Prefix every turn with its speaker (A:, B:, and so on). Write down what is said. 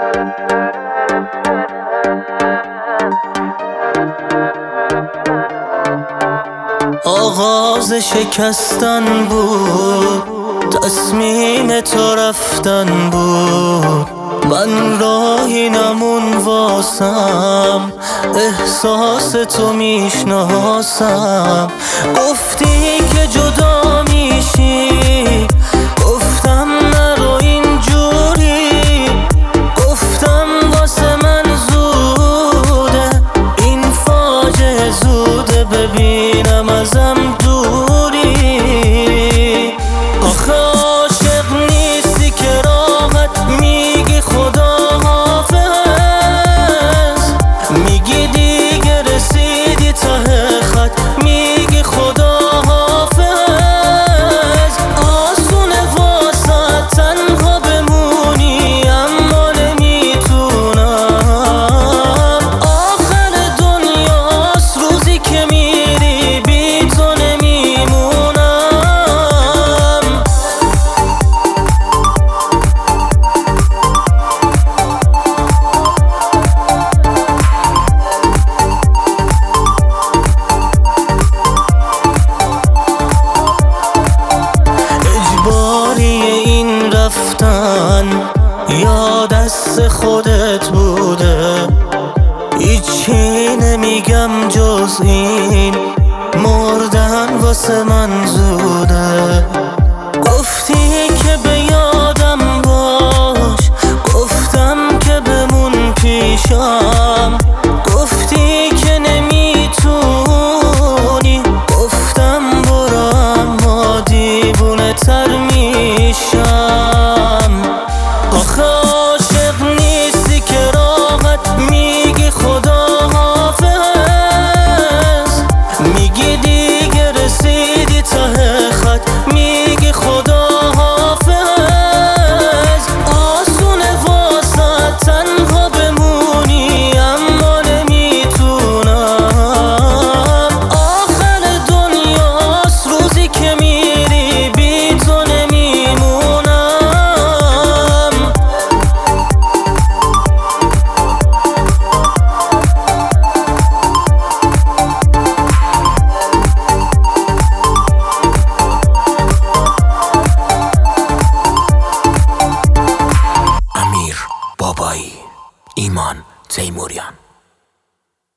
A: آغاز شکستن بود، تصمیم تو رفتن بود. من راهی نمون واسم، احساس تو میشناسم. گفتی که جدا میشی، گفتم نرو اینجوری. گفتم واسه من زوده، این فاجعه زوده، ببینم ازم دوری. آخه عاشق نیستی که راحت میگی خدا حافظ، میگی دیگه رسیدی ته خط، میگی خدا حافظ. آسونه واسه تنها بمونی اما نمیتونم. آخر دنیاست روزی که میری بی تو نمیمونم. اجباری این رفتن یا دست خودت بوده؟ هیچی نمیگم جز این، مردن واسه من زوده.